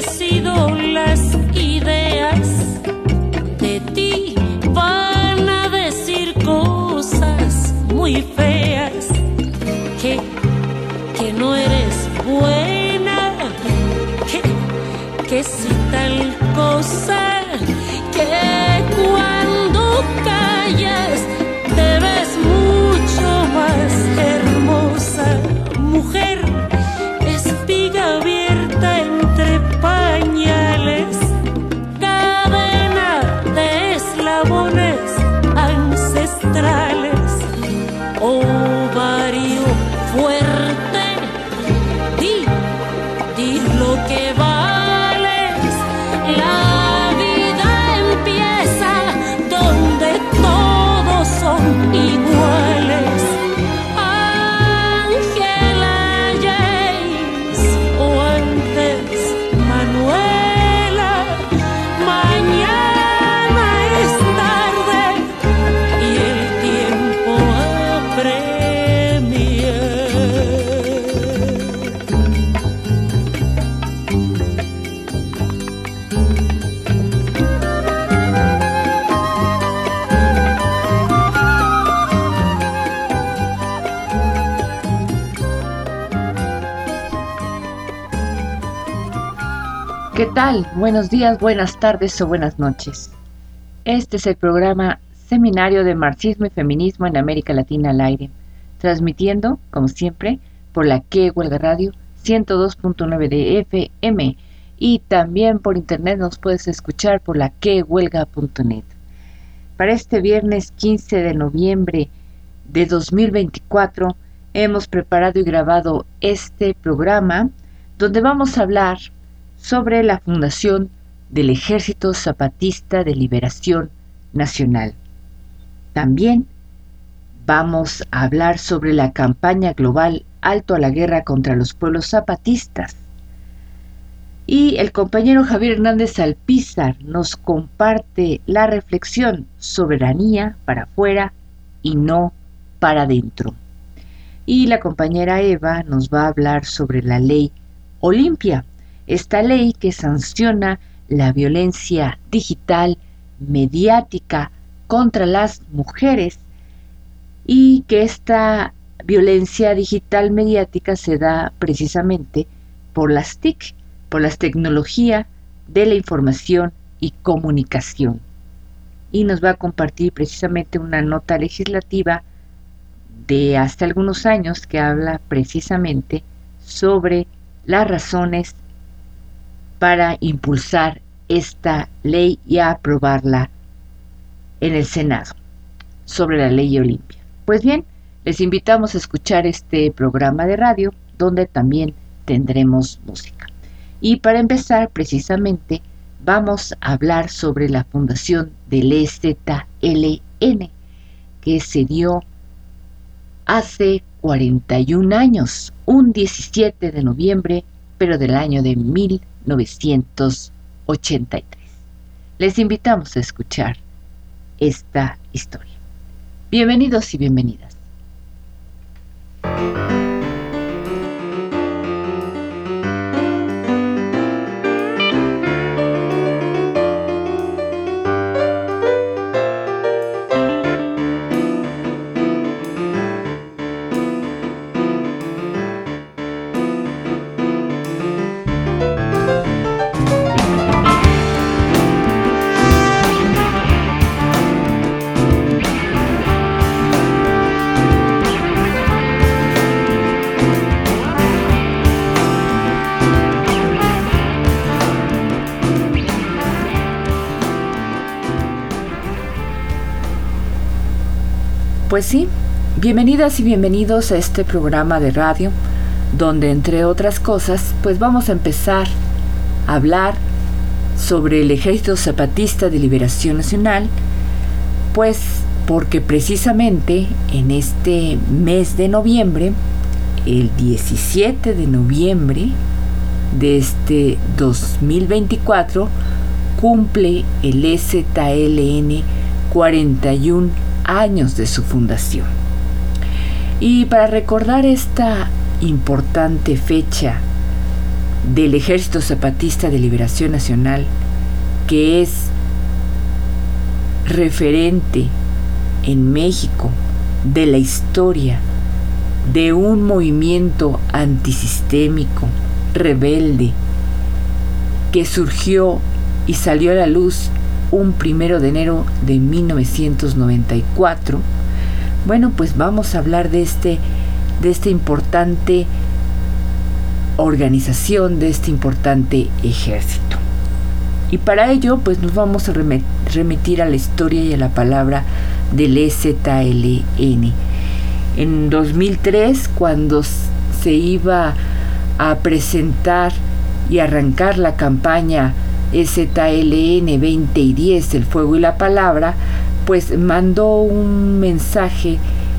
sido las ideas de ti. Van a decir cosas muy feas, que no eres buena, que si tal cosa, que cuando callas te ves mucho más hermosa. Mujer, espiga abierta entre pañales, cadena de eslabones ancestrales, ovario fuerte, di lo que vales. La vida empieza donde todos son iguales. Ángela James o antes Manuela, mañana es tarde y el tiempo apremia. ¿Qué tal? Buenos días, buenas tardes o buenas noches. Este es el programa Seminario de Marxismo y Feminismo en América Latina al aire, transmitiendo, como siempre, por la Que Huelga Radio 102.9 de FM y también por internet nos puedes escuchar por la quehuelga.net. Para este viernes 15 de noviembre de 2024 hemos preparado y grabado este programa donde vamos a hablar sobre la fundación del Ejército Zapatista de Liberación Nacional. También vamos a hablar sobre la campaña global Alto a la Guerra contra los Pueblos Zapatistas. Y el compañero Javier Hernández Alpizar nos comparte la reflexión soberanía para afuera y no para adentro. Y la compañera Eva nos va a hablar sobre la ley Olimpia, esta ley que sanciona la violencia digital mediática contra las mujeres y que esta violencia digital mediática se da precisamente por las TIC, por las tecnologías de la información y comunicación. Y nos va a compartir precisamente una nota legislativa de hace algunos años que habla precisamente sobre las razones para impulsar esta ley y aprobarla en el Senado, sobre la ley Olimpia. Pues bien, les invitamos a escuchar este programa de radio, donde también tendremos música. Y para empezar, precisamente, vamos a hablar sobre la fundación del EZLN, que se dio hace 41 años, un 17 de noviembre, pero del año de 1983. Les invitamos a escuchar esta historia. Bienvenidos y bienvenidas. Pues sí, bienvenidas y bienvenidos a este programa de radio, donde entre otras cosas, pues vamos a empezar a hablar sobre el Ejército Zapatista de Liberación Nacional, pues porque precisamente en este mes de noviembre, el 17 de noviembre de este 2024, cumple el EZLN 41 años de su fundación. Y para recordar esta importante fecha del Ejército Zapatista de Liberación Nacional, que es referente en México de la historia de un movimiento antisistémico, rebelde, que surgió y salió a la luz un 1 de enero de 1994. Bueno, pues vamos a hablar de esta importante organización, de este importante ejército. Y para ello, pues nos vamos a remitir a la historia y a la palabra del EZLN. En 2003, cuando se iba a presentar y arrancar la campaña EZLN 20 y 10, el fuego y la palabra, pues mandó un mensaje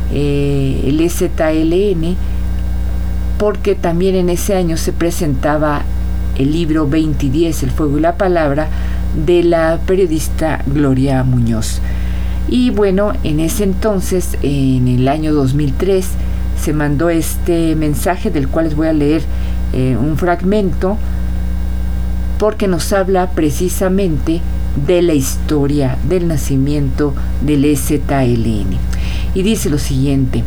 el EZLN, porque también en ese año se presentaba el libro 20 y 10, el fuego y la palabra, de la periodista Gloria Muñoz. Y bueno, en ese entonces, en el año 2003, se mandó este mensaje, del cual les voy a leer un fragmento, porque nos habla precisamente de la historia del nacimiento del EZLN. Y dice lo siguiente: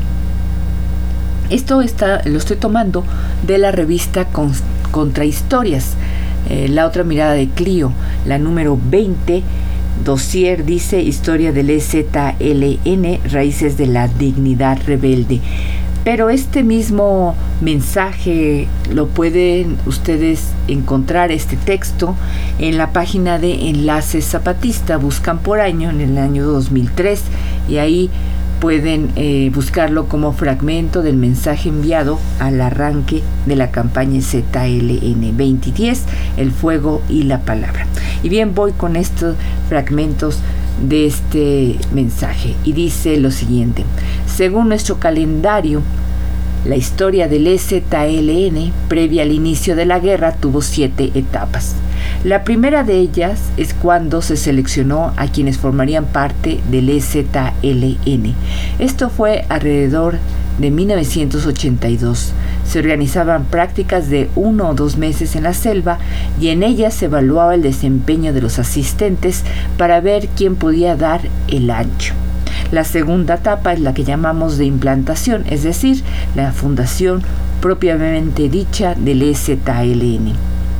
esto lo estoy tomando de la revista Contrahistorias, la otra mirada de Clio, la número 20, dossier, dice Historia del EZLN, raíces de la dignidad rebelde. Pero este mismo mensaje lo pueden ustedes encontrar, este texto, en la página de Enlaces Zapatista. Buscan por año, en el año 2003, y ahí pueden buscarlo como fragmento del mensaje enviado al arranque de la campaña ZLN 2010, el fuego y la palabra. Y bien, voy con estos fragmentos de este mensaje, y dice lo siguiente: según nuestro calendario, la historia del EZLN, previa al inicio de la guerra, tuvo 7 etapas. La primera de ellas es cuando se seleccionó a quienes formarían parte del EZLN. Esto fue alrededor de 1982. Se organizaban prácticas de 1 o 2 meses en la selva, y en ellas se evaluaba el desempeño de los asistentes para ver quién podía dar el ancho. La segunda etapa es la que llamamos de implantación, es decir, la fundación propiamente dicha del EZLN.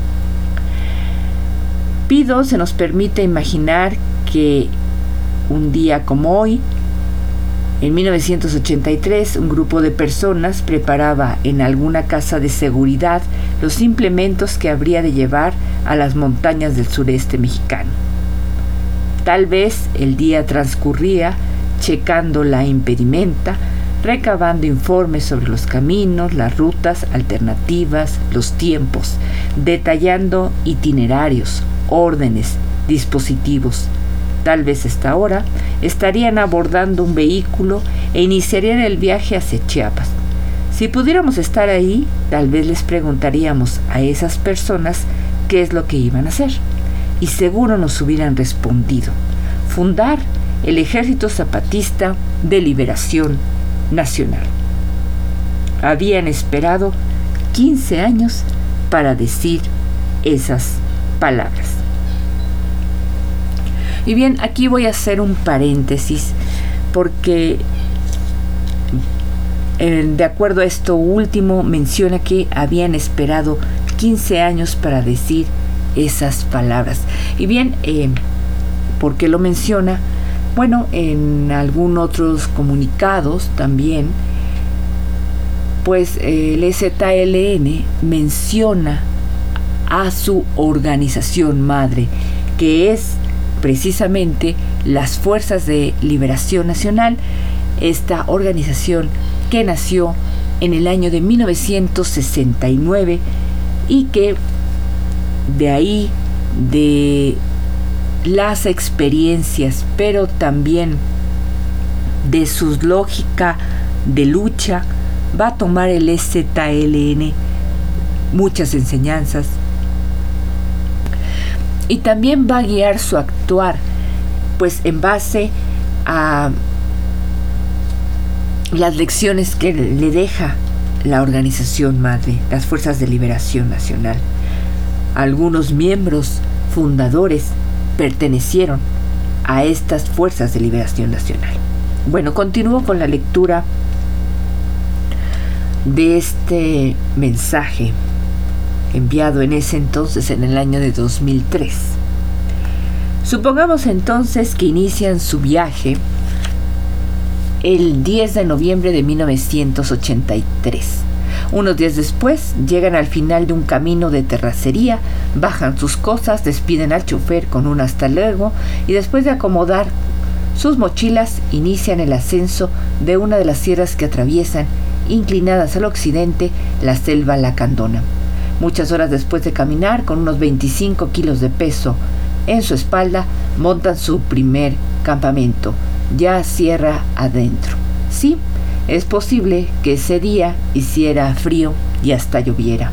Pido se nos permite imaginar que un día como hoy, en 1983, un grupo de personas preparaba en alguna casa de seguridad los implementos que habría de llevar a las montañas del sureste mexicano. Tal vez el día transcurría checando la impedimenta, recabando informes sobre los caminos, las rutas alternativas, los tiempos, detallando itinerarios, órdenes, dispositivos. Tal vez a esta hora estarían abordando un vehículo e iniciarían el viaje hacia Chiapas. Si pudiéramos estar ahí, tal vez les preguntaríamos a esas personas qué es lo que iban a hacer. Y seguro nos hubieran respondido: fundar el Ejército Zapatista de Liberación Nacional. Habían esperado 15 años para decir esas palabras. Y bien, aquí voy a hacer un paréntesis, porque de acuerdo a esto último, menciona que habían esperado 15 años para decir esas palabras. Y bien, ¿por qué lo menciona? Bueno, en algunos otros comunicados también, pues el EZLN menciona a su organización madre, que es precisamente las Fuerzas de Liberación Nacional, esta organización que nació en el año de 1969 y que de ahí, de las experiencias, pero también de su lógica de lucha, va a tomar el EZLN muchas enseñanzas y también va a guiar su actuar, pues en base a las lecciones que le deja la organización madre, las Fuerzas de Liberación Nacional. Algunos miembros fundadores pertenecieron a estas fuerzas de liberación nacional. Bueno, continúo con la lectura de este mensaje enviado en ese entonces, en el año de 2003. Supongamos entonces que inician su viaje el 10 de noviembre de 1983. Unos días después, llegan al final de un camino de terracería, bajan sus cosas, despiden al chofer con un hasta luego y después de acomodar sus mochilas, inician el ascenso de una de las sierras que atraviesan, inclinadas al occidente, la selva lacandona. Muchas horas después de caminar, con unos 25 kilos de peso en su espalda, montan su primer campamento, ya sierra adentro. Sí, es posible que ese día hiciera frío y hasta lloviera.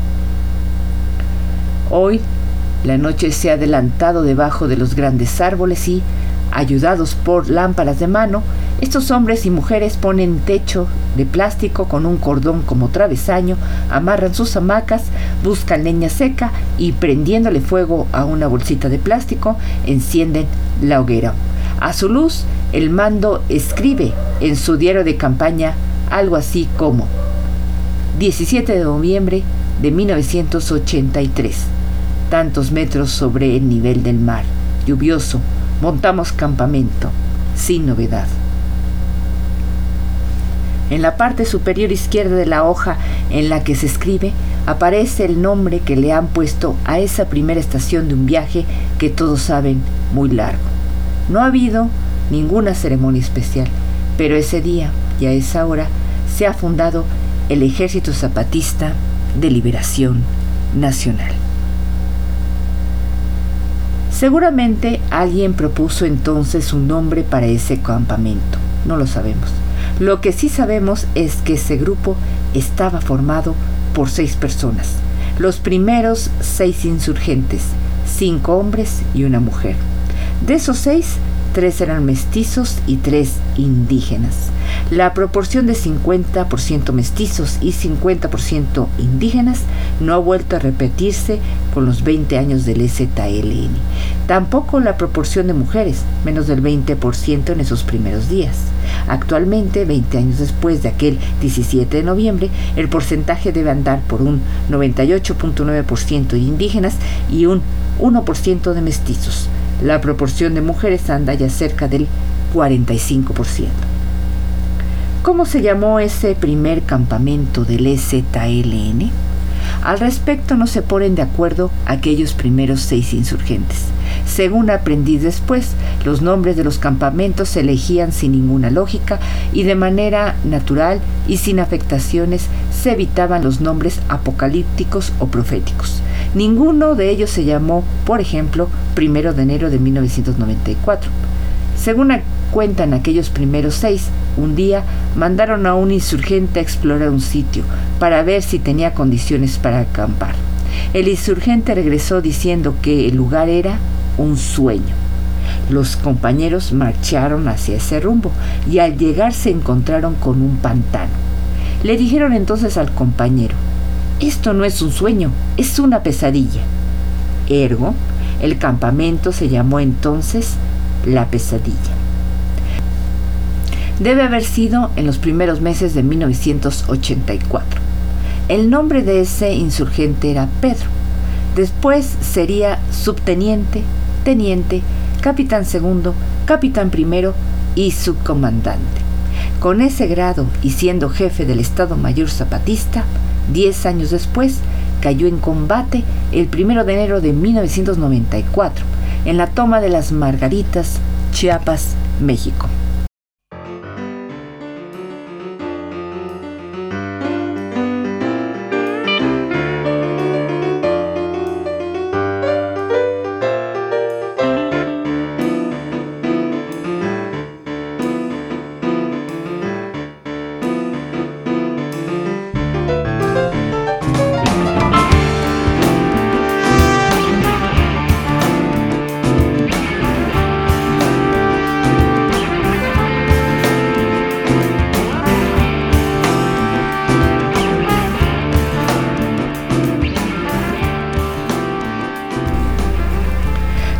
Hoy, la noche se ha adelantado debajo de los grandes árboles y, ayudados por lámparas de mano, estos hombres y mujeres ponen techo de plástico con un cordón como travesaño, amarran sus hamacas, buscan leña seca y, prendiéndole fuego a una bolsita de plástico, encienden la hoguera. A su luz, el mando escribe en su diario de campaña algo así como: 17 de noviembre de 1983, tantos metros sobre el nivel del mar, lluvioso, montamos campamento, sin novedad. En la parte superior izquierda de la hoja en la que se escribe, aparece el nombre que le han puesto a esa primera estación de un viaje que todos saben muy largo. No ha habido ninguna ceremonia especial, pero ese día y a esa hora se ha fundado el Ejército Zapatista de Liberación Nacional. Seguramente alguien propuso entonces un nombre para ese campamento. No lo sabemos. Lo que sí sabemos es que ese grupo estaba formado por 6 personas. Los primeros 6 insurgentes, 5 hombres y una mujer. De esos 6, 3 eran mestizos y 3 indígenas. La proporción de 50% mestizos y 50% indígenas no ha vuelto a repetirse con los 20 años del EZLN. Tampoco la proporción de mujeres, menos del 20% en esos primeros días. Actualmente, 20 años después de aquel 17 de noviembre, el porcentaje debe andar por un 98.9% de indígenas y un 1% de mestizos. La proporción de mujeres anda ya cerca del 45%. ¿Cómo se llamó ese primer campamento del EZLN? Al respecto no se ponen de acuerdo aquellos primeros 6 insurgentes. Según aprendí después, los nombres de los campamentos se elegían sin ninguna lógica y de manera natural y sin afectaciones se evitaban los nombres apocalípticos o proféticos. Ninguno de ellos se llamó, por ejemplo, 1 de enero de 1994. Según cuentan aquellos primeros 6, un día mandaron a un insurgente a explorar un sitio para ver si tenía condiciones para acampar. El insurgente regresó diciendo que el lugar era un sueño. Los compañeros marcharon hacia ese rumbo y al llegar se encontraron con un pantano. Le dijeron entonces al compañero: «Esto no es un sueño, es una pesadilla». Ergo, el campamento se llamó entonces La Pesadilla. Debe haber sido en los primeros meses de 1984. El nombre de ese insurgente era Pedro. Después sería subteniente, teniente, capitán segundo, capitán primero y subcomandante. Con ese grado y siendo jefe del Estado Mayor Zapatista, 10 años después cayó en combate el 1 de enero de 1994 en la toma de las Margaritas, Chiapas, México.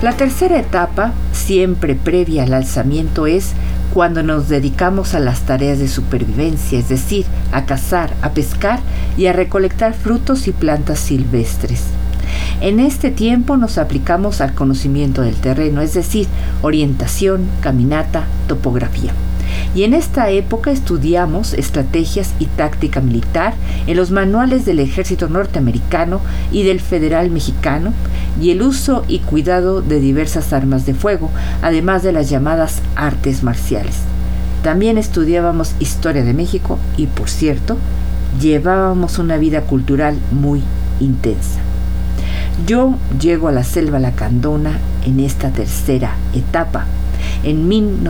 La tercera etapa, siempre previa al alzamiento, es cuando nos dedicamos a las tareas de supervivencia, es decir, a cazar, a pescar y a recolectar frutos y plantas silvestres. En este tiempo nos aplicamos al conocimiento del terreno, es decir, orientación, caminata, topografía. Y en esta época estudiamos estrategias y táctica militar en los manuales del ejército norteamericano y del federal mexicano, y el uso y cuidado de diversas armas de fuego, además de las llamadas artes marciales. También estudiábamos historia de México y, por cierto, llevábamos una vida cultural muy intensa. Yo llego a la selva lacandona en esta tercera etapa, en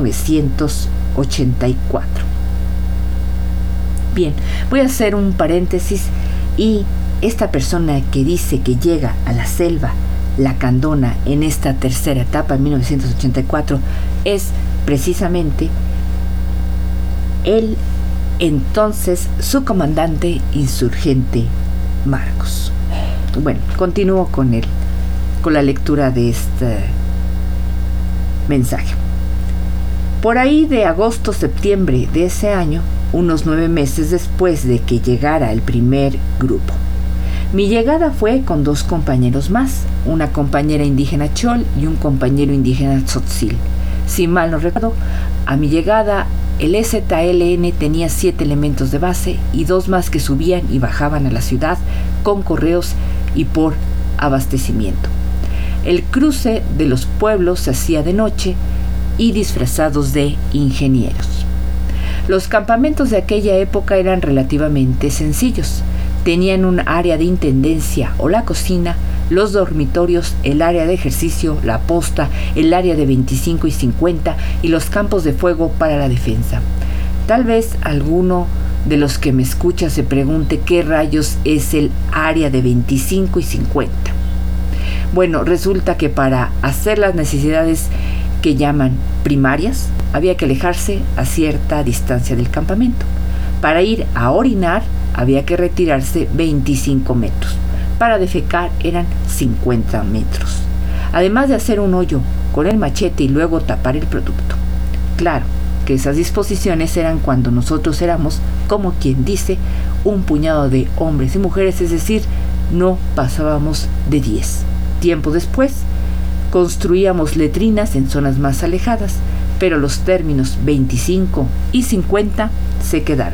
1984. Bien, voy a hacer un paréntesis, y esta persona que dice que llega a la selva lacandona en esta tercera etapa, en 1984, es precisamente el entonces subcomandante insurgente Marcos. Bueno, continúo con la lectura de este mensaje. Por ahí de agosto-septiembre de ese año, unos 9 meses después de que llegara el primer grupo, mi llegada fue con 2 compañeros más, una compañera indígena chol y un compañero indígena tzotzil. Si mal no recuerdo, a mi llegada el EZLN tenía 7 elementos de base y 2 más que subían y bajaban a la ciudad con correos y por abastecimiento. El cruce de los pueblos se hacía de noche y disfrazados de ingenieros. Los campamentos de aquella época eran relativamente sencillos. Tenían un área de intendencia o la cocina, los dormitorios, el área de ejercicio, la posta, el área de 25 y 50 y los campos de fuego para la defensa. Tal vez alguno de los que me escucha se pregunte qué rayos es el área de 25 y 50. Bueno, resulta que para hacer las necesidades que llaman primarias, había que alejarse a cierta distancia del campamento. Para ir a orinar, había que retirarse 25 metros. Para defecar eran 50 metros. Además de hacer un hoyo con el machete y luego tapar el producto. Claro que esas disposiciones eran cuando nosotros éramos, como quien dice, un puñado de hombres y mujeres, es decir, no pasábamos de 10. Tiempo después, construíamos letrinas en zonas más alejadas, pero los términos 25 y 50 se quedaron.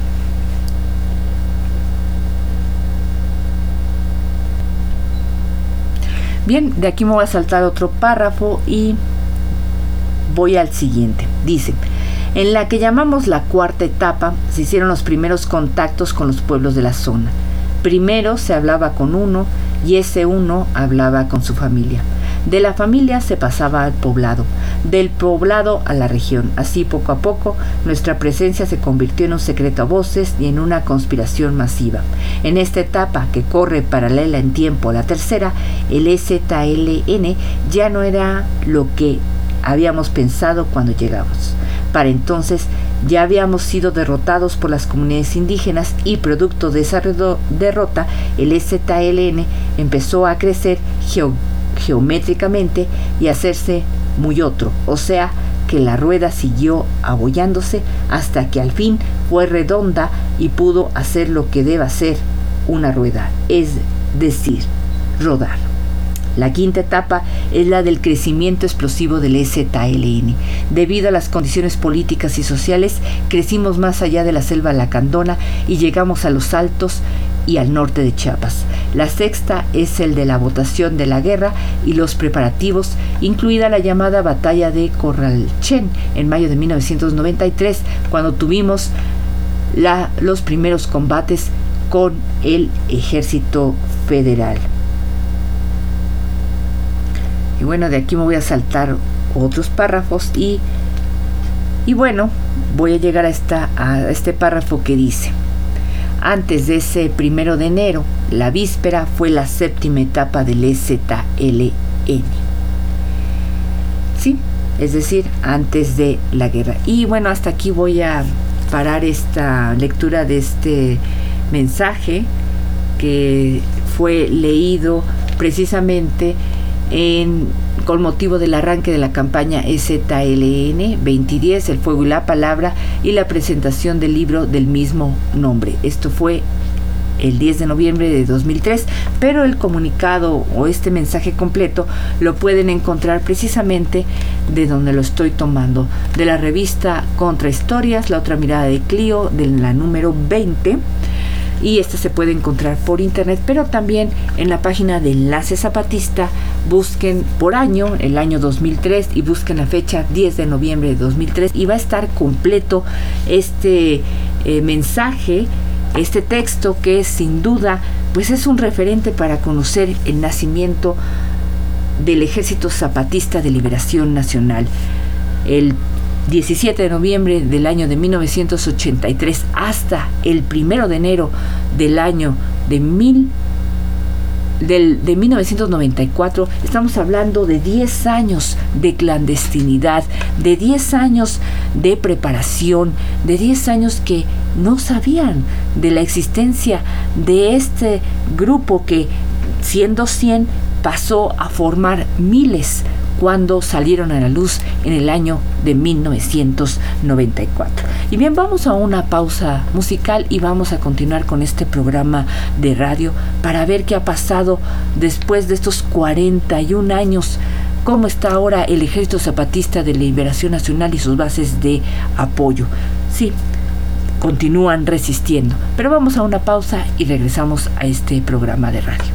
Bien, de aquí me voy a saltar otro párrafo y voy al siguiente. Dice: en la que llamamos la cuarta etapa, se hicieron los primeros contactos con los pueblos de la zona. Primero se hablaba con uno y ese uno hablaba con su familia. De la familia se pasaba al poblado, del poblado a la región. Así, poco a poco, nuestra presencia se convirtió en un secreto a voces y en una conspiración masiva. En esta etapa, que corre paralela en tiempo a la tercera, el EZLN ya no era lo que habíamos pensado cuando llegamos. Para entonces ya habíamos sido derrotados por las comunidades indígenas y producto de esa derrota, el EZLN empezó a crecer geométricamente y hacerse muy otro, o sea que la rueda siguió abollándose hasta que al fin fue redonda y pudo hacer lo que debe hacer una rueda, es decir, rodar. La quinta etapa es la del crecimiento explosivo del EZLN. Debido a las condiciones políticas y sociales, crecimos más allá de la selva lacandona y llegamos a los altos y al norte de Chiapas. La sexta es el de la votación de la guerra y los preparativos, incluida la llamada batalla de Corralchen en mayo de 1993, cuando tuvimos los primeros combates con el ejército federal. Y bueno, de aquí me voy a saltar otros párrafos y bueno, voy a llegar a este párrafo que dice: antes de ese 1 de enero, la víspera, fue la séptima etapa del EZLN. Sí, es decir, antes de la guerra. Y bueno, hasta aquí voy a parar esta lectura de este mensaje que fue leído precisamente con motivo del arranque de la campaña EZLN 2010, El Fuego y la Palabra, y la presentación del libro del mismo nombre. Esto fue el 10 de noviembre de 2003, pero el comunicado o este mensaje completo lo pueden encontrar precisamente de donde lo estoy tomando, de la revista Contrahistorias, La Otra Mirada de Clio, de la número 20, y esta se puede encontrar por internet, pero también en la página de Enlace Zapatista. Busquen por año, el año 2003, y busquen la fecha 10 de noviembre de 2003, y va a estar completo este mensaje, este texto, que sin duda pues es un referente para conocer el nacimiento del Ejército Zapatista de Liberación Nacional. El 17 de noviembre del año de 1983 hasta el 1 de enero del año de 1994, estamos hablando de 10 años de clandestinidad, de 10 años de preparación, de 10 años que no sabían de la existencia de este grupo que, siendo 100, pasó a formar miles cuando salieron a la luz en el año de 1994. Y bien, vamos a una pausa musical y vamos a continuar con este programa de radio para ver qué ha pasado después de estos 41 años. ¿Cómo está ahora el Ejército Zapatista de Liberación Nacional y sus bases de apoyo? Sí, continúan resistiendo. Pero vamos a una pausa y regresamos a este programa de radio.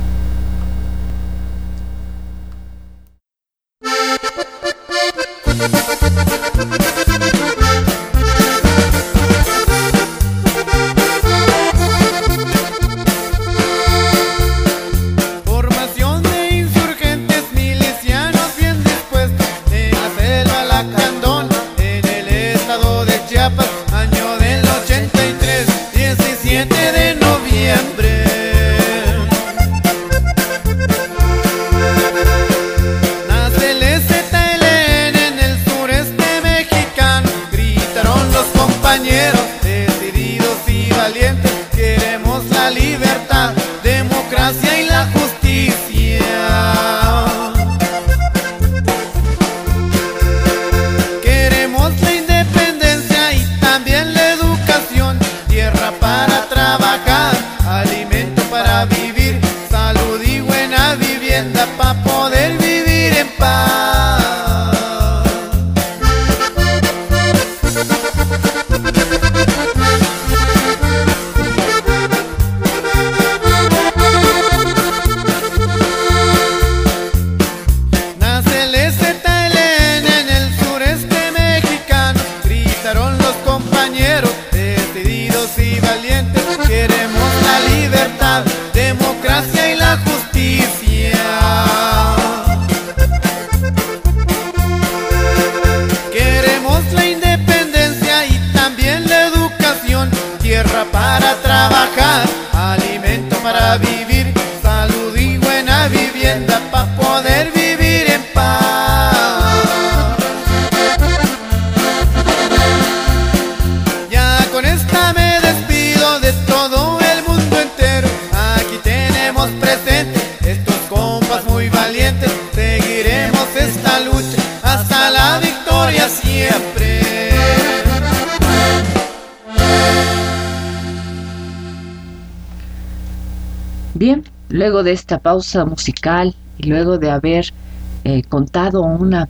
Bien, luego de esta pausa musical y luego de haber contado una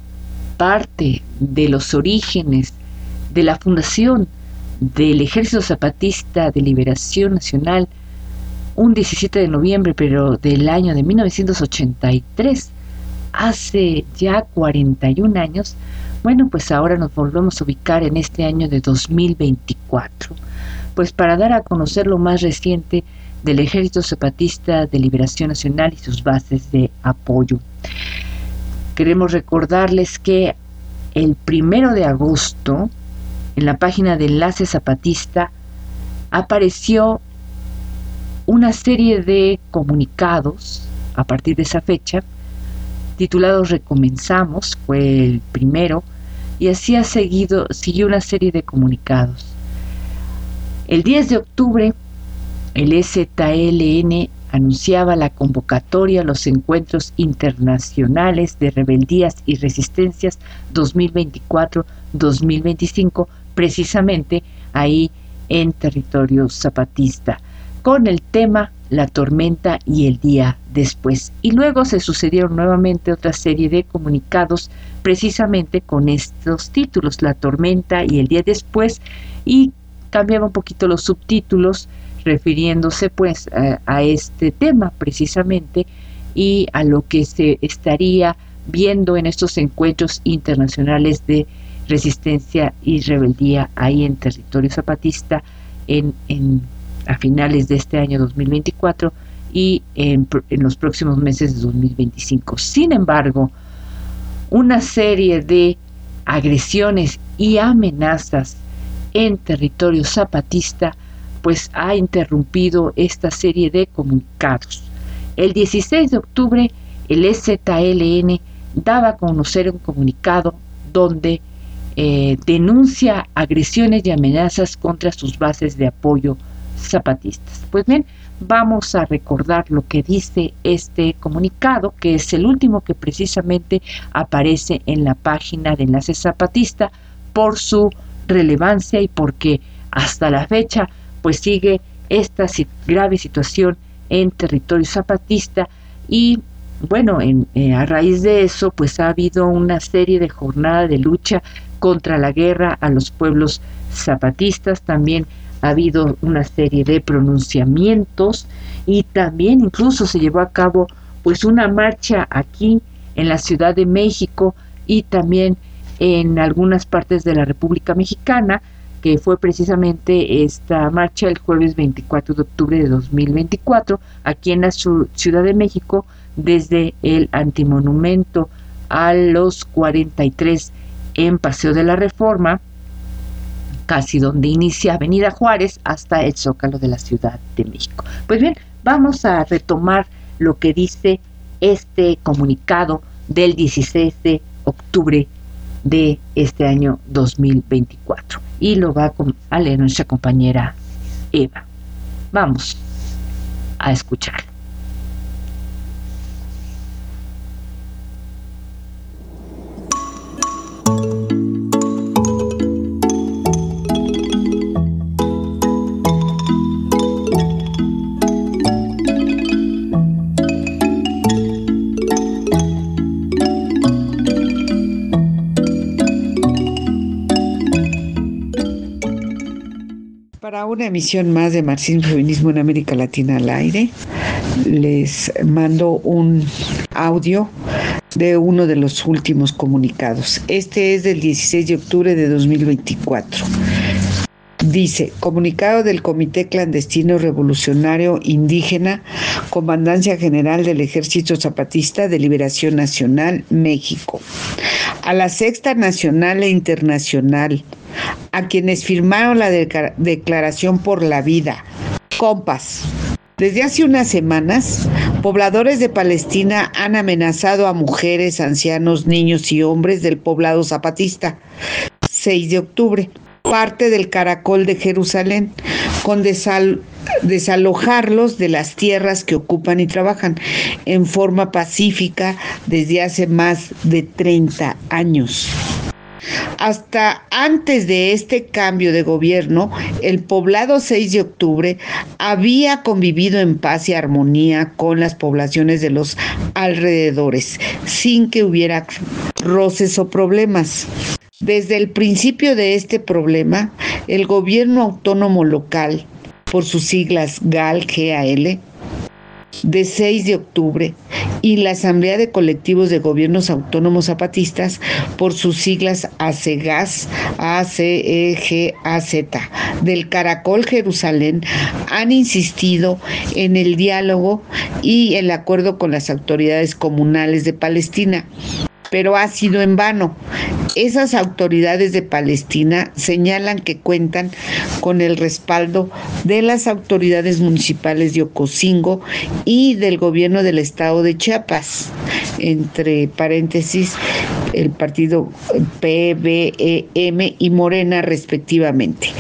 parte de los orígenes de la fundación del Ejército Zapatista de Liberación Nacional, un 17 de noviembre, pero del año de 1983, hace ya 41 años, bueno, pues ahora nos volvemos a ubicar en este año de 2024, pues para dar a conocer lo más reciente del Ejército Zapatista de Liberación Nacional y sus bases de apoyo. Queremos recordarles que el 1 de agosto, en la página de Enlace Zapatista, apareció una serie de comunicados a partir de esa fecha, titulados Recomenzamos, fue el primero, y así siguió una serie de comunicados. El 10 de octubre, el EZLN anunciaba la convocatoria a los encuentros internacionales de rebeldías y resistencias 2024-2025, precisamente ahí en territorio zapatista, con el tema La tormenta y el día después. Y luego se sucedieron nuevamente otra serie de comunicados precisamente con estos títulos, La tormenta y el día después, y cambiaba un poquito los subtítulos refiriéndose pues a este tema precisamente y a lo que se estaría viendo en estos encuentros internacionales de resistencia y rebeldía ahí en territorio zapatista a finales de este año 2024 y en los próximos meses de 2025. Sin embargo, una serie de agresiones y amenazas en territorio zapatista pues ha interrumpido esta serie de comunicados. El 16 de octubre el EZLN daba a conocer un comunicado donde denuncia agresiones y amenazas contra sus bases de apoyo zapatistas. Pues bien, vamos a recordar lo que dice este comunicado, que es el último que precisamente aparece en la página de Enlace Zapatista por su relevancia y porque hasta la fecha pues sigue esta grave situación en territorio zapatista y bueno, a raíz de eso pues ha habido una serie de jornadas de lucha contra la guerra a los pueblos zapatistas, también ha habido una serie de pronunciamientos y también incluso se llevó a cabo pues una marcha aquí en la Ciudad de México y también en algunas partes de la República Mexicana, que fue precisamente esta marcha el jueves 24 de octubre de 2024, aquí en la Ciudad de México, desde el Antimonumento a los 43 en Paseo de la Reforma, casi donde inicia Avenida Juárez, hasta el Zócalo de la Ciudad de México. Pues bien, vamos a retomar lo que dice este comunicado del 16 de octubre de este año 2024. Y lo va a leer nuestra compañera Eva. Vamos a escuchar. Para una emisión más de Marxismo y Feminismo en América Latina al aire, les mando un audio de uno de los últimos comunicados. Este es del 16 de octubre de 2024. Dice: comunicado del Comité Clandestino Revolucionario Indígena, Comandancia General del Ejército Zapatista de Liberación Nacional, México. A la Sexta Nacional e Internacional, a quienes firmaron la Declaración por la Vida, compas. Desde hace unas semanas, pobladores de Palestina han amenazado a mujeres, ancianos, niños y hombres del poblado zapatista. 6 de octubre, parte del Caracol de Jerusalén, con desalojarlos de las tierras que ocupan y trabajan en forma pacífica desde hace más de 30 años. Hasta antes de este cambio de gobierno, el poblado 6 de octubre había convivido en paz y armonía con las poblaciones de los alrededores, sin que hubiera roces o problemas. Desde el principio de este problema, el gobierno autónomo local, por sus siglas GAL, de 6 de octubre, y la Asamblea de Colectivos de Gobiernos Autónomos Zapatistas, por sus siglas ACEGAZ, del Caracol Jerusalén, han insistido en el diálogo y el acuerdo con las autoridades comunales de Palestina, pero ha sido en vano. Esas autoridades de Palestina señalan que cuentan con el respaldo de las autoridades municipales de Ocosingo y del gobierno del estado de Chiapas, entre paréntesis, el partido PBEM y Morena respectivamente,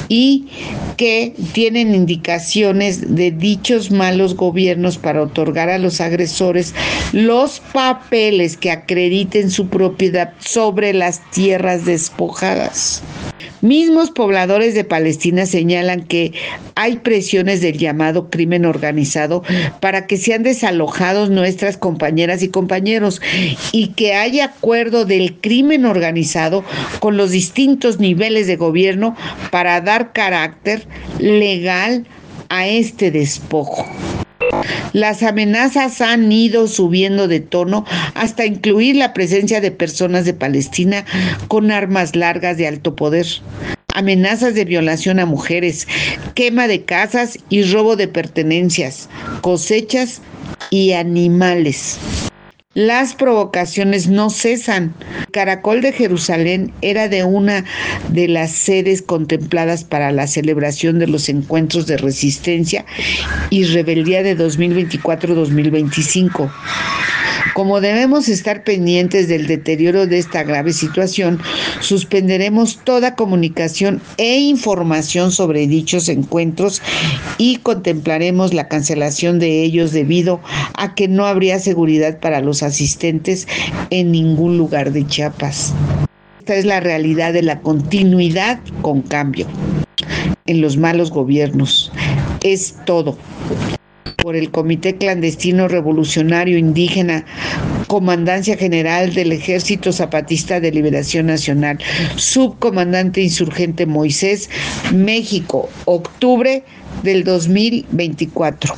y que tienen indicaciones de dichos malos gobiernos para otorgar a los agresores los papeles que acrediten su propiedad sobre las tierras despojadas. Mismos pobladores de Palestina señalan que hay presiones del llamado crimen organizado para que sean desalojados nuestras compañeras y compañeros y que hay acuerdo del crimen organizado con los distintos niveles de gobierno para dar carácter legal a este despojo. Las amenazas han ido subiendo de tono hasta incluir la presencia de personas de Palestina con armas largas de alto poder, amenazas de violación a mujeres, quema de casas y robo de pertenencias, cosechas y animales. Las provocaciones no cesan. Caracol de Jerusalén era de una de las sedes contempladas para la celebración de los encuentros de resistencia y rebeldía de 2024-2025. Como debemos estar pendientes del deterioro de esta grave situación, suspenderemos toda comunicación e información sobre dichos encuentros y contemplaremos la cancelación de ellos debido a que no habría seguridad para los asistentes en ningún lugar de Chiapas. Esta es la realidad de la continuidad con cambio en los malos gobiernos. Es todo. Por el Comité Clandestino Revolucionario Indígena, Comandancia General del Ejército Zapatista de Liberación Nacional, Subcomandante Insurgente Moisés, México, octubre del 2024.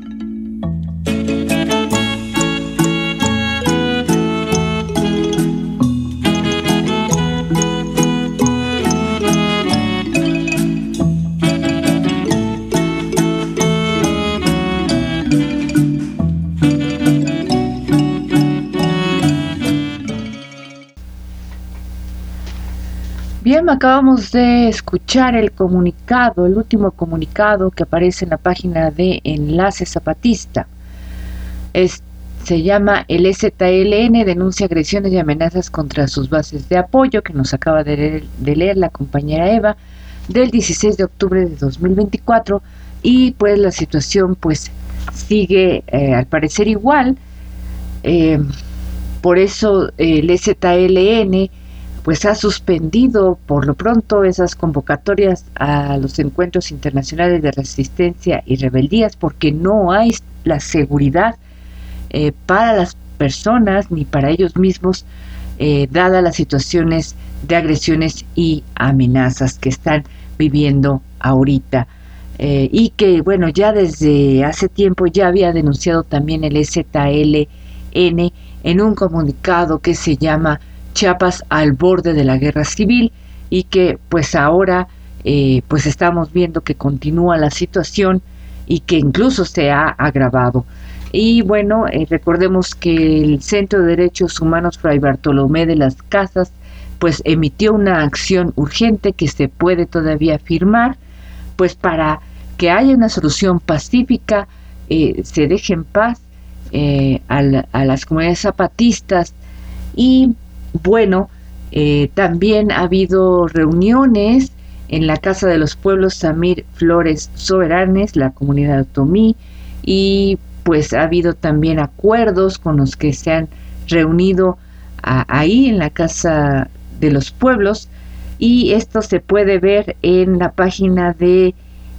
Bien, acabamos de escuchar el comunicado, el último comunicado que aparece en la página de Enlace Zapatista. Se llama el EZLN denuncia agresiones y amenazas contra sus bases de apoyo, que nos acaba de leer la compañera Eva, del 16 de octubre de 2024, y pues la situación pues sigue al parecer igual. Por eso el EZLN pues ha suspendido por lo pronto esas convocatorias a los encuentros internacionales de resistencia y rebeldías, porque no hay la seguridad para las personas ni para ellos mismos, dadas las situaciones de agresiones y amenazas que están viviendo ahorita, y que bueno, ya desde hace tiempo ya había denunciado también el EZLN en un comunicado que se llama Chiapas al borde de la guerra civil, y que pues ahora pues estamos viendo que continúa la situación y que incluso se ha agravado. Y bueno, recordemos que el Centro de Derechos Humanos Fray Bartolomé de las Casas pues emitió una acción urgente que se puede todavía firmar, pues para que haya una solución pacífica, se deje en paz a las comunidades zapatistas. Y bueno, también ha habido reuniones en la Casa de los Pueblos Samir Flores Soberanes, la comunidad de Otomí, y pues ha habido también acuerdos con los que se han reunido ahí en la Casa de los Pueblos, y esto se puede ver en la página de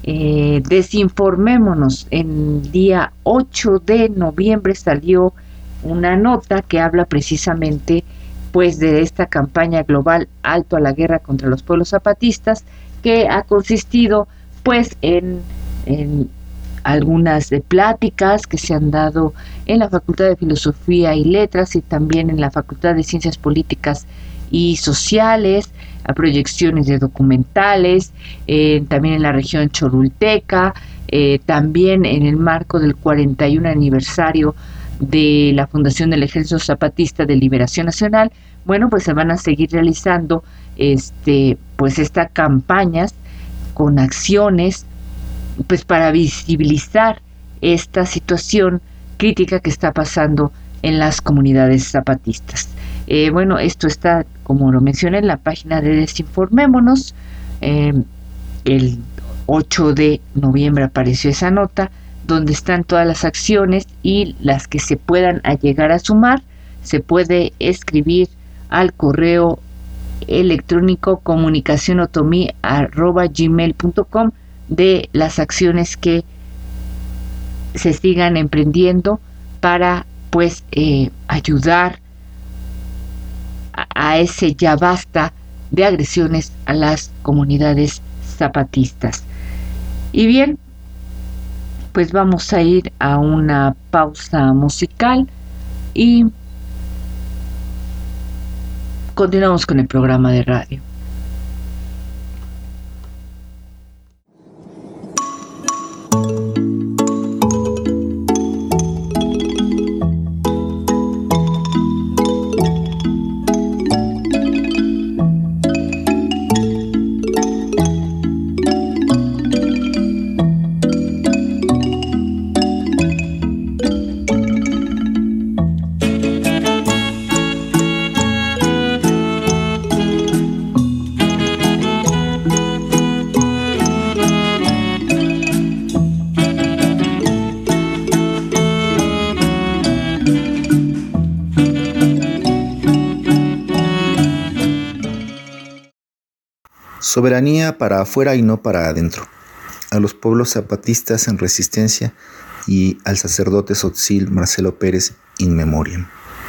Desinformémonos. En día 8 de noviembre salió una nota que habla precisamente pues de esta campaña global Alto a la Guerra contra los Pueblos Zapatistas, que ha consistido pues en algunas pláticas que se han dado en la Facultad de Filosofía y Letras y también en la Facultad de Ciencias Políticas y Sociales, a proyecciones de documentales, también en la región cholulteca, también en el marco del 41 aniversario de la Fundación del Ejército Zapatista de Liberación Nacional. Bueno, pues se van a seguir realizando pues estas campañas con acciones pues para visibilizar esta situación crítica que está pasando en las comunidades zapatistas. Bueno, esto está, como lo mencioné, en la página de Desinformémonos. el 8 de noviembre apareció esa nota donde están todas las acciones y las que se puedan llegar a sumar. Se puede escribir al correo electrónico comunicacionotomí@gmail.com de las acciones que se sigan emprendiendo para pues ayudar a ese ya basta de agresiones a las comunidades zapatistas. Y bien, pues vamos a ir a una pausa musical y continuamos con el programa de radio. Soberanía para afuera y no para adentro. A los pueblos zapatistas en resistencia y al sacerdote Tzotzil Marcelo Pérez in memoriam.